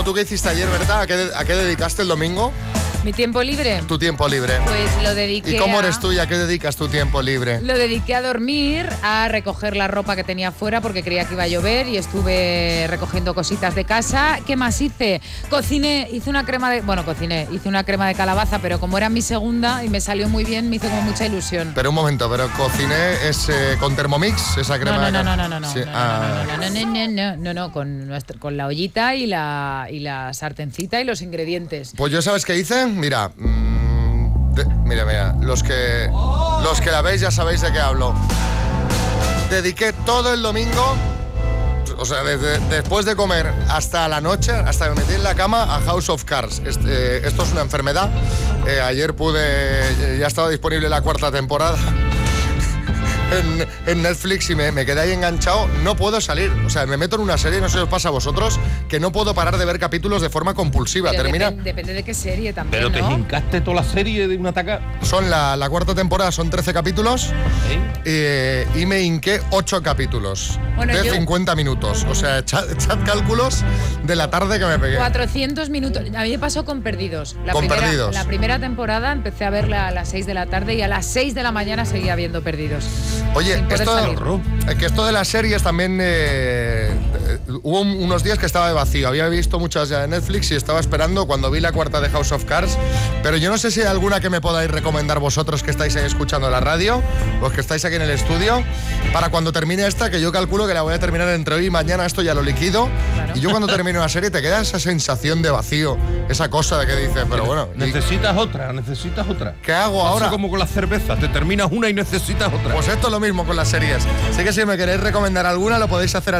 ¿tú qué hiciste ayer, Berta? ¿A qué dedicaste el domingo? ¿Mi tiempo libre? Tu tiempo libre. Pues lo dediqué. ¿Y cómo eres tú y a qué dedicas tu tiempo libre? Lo dediqué a dormir, a recoger la ropa que tenía fuera porque creía que iba a llover y estuve recogiendo cositas de casa. ¿Qué más hice? Cociné, hice una crema de calabaza, pero como era mi segunda y me salió muy bien, me hizo como mucha ilusión. Pero un momento, pero cociné es con Thermomix, esa crema No, con la ollita y la sartencita y los ingredientes. Pues yo, ¿sabes qué hice? Mira, mira, los que la veis ya sabéis de qué hablo. Dediqué todo el domingo, o sea, después de comer hasta la noche, hasta que me metí en la cama, a House of Cards. Esto es una enfermedad. Ayer ya estaba disponible la 4ª temporada en Netflix y me quedé ahí enganchado. No puedo salir, o sea, me meto en una serie, no sé si os pasa a vosotros, que no puedo parar de ver capítulos de forma compulsiva. Pero termina. Depende de qué serie también. Pero te ¿no? hincaste toda la serie de una taca. Son la 4ª temporada, son 13 capítulos. Y me hinqué 8 capítulos de 50 minutos. O sea, echad cálculos de la tarde que me pegué. 400 minutos. A mí me pasó con Perdidos. Perdidos. La primera temporada empecé a verla a las 6 de la tarde y a las 6 de la mañana seguía viendo Perdidos. Oye, esto de las series también hubo unos días que estaba de vacío. Había visto muchas ya de Netflix y estaba esperando cuando vi la 4ª de House of Cards. Pero yo no sé si hay alguna que me podáis recomendar vosotros que estáis ahí escuchando la radio, los que estáis aquí en el estudio, para cuando termine esta, que yo calculo que la voy a terminar entre hoy y mañana, esto ya lo liquido. Claro. Y yo cuando termine una serie te queda esa sensación de vacío, esa cosa de que dices, pero bueno... Necesitas otra. ¿Qué hago ahora? Así como con la cerveza, te terminas una y necesitas otra. Pues esto es lo mismo con las series. Así que si me queréis recomendar alguna, lo podéis hacer al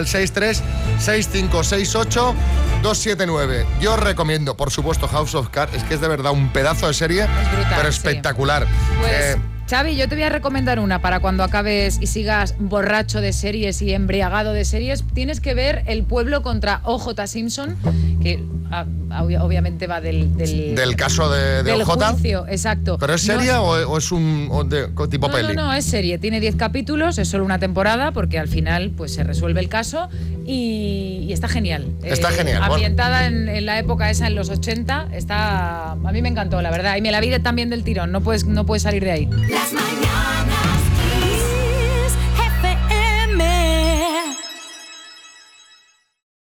636568279. Yo os recomiendo, por supuesto, House of Cards. Es que es de verdad un pedazo de serie, es brutal, pero espectacular. Sí. Pues, Xavi, yo te voy a recomendar una para cuando acabes y sigas borracho de series y embriagado de series. Tienes que ver El pueblo contra O.J. Simpson, que obviamente va del caso de O.J. juicio, exacto. ¿Pero es serie o es un tipo peli? No, es serie. Tiene 10 capítulos, es solo una temporada, porque al final pues se resuelve el caso y está genial. Está genial. Ambientada en la época esa, en los 80, a mí me encantó, la verdad. Y me la vi también del tirón, no puedes salir de ahí.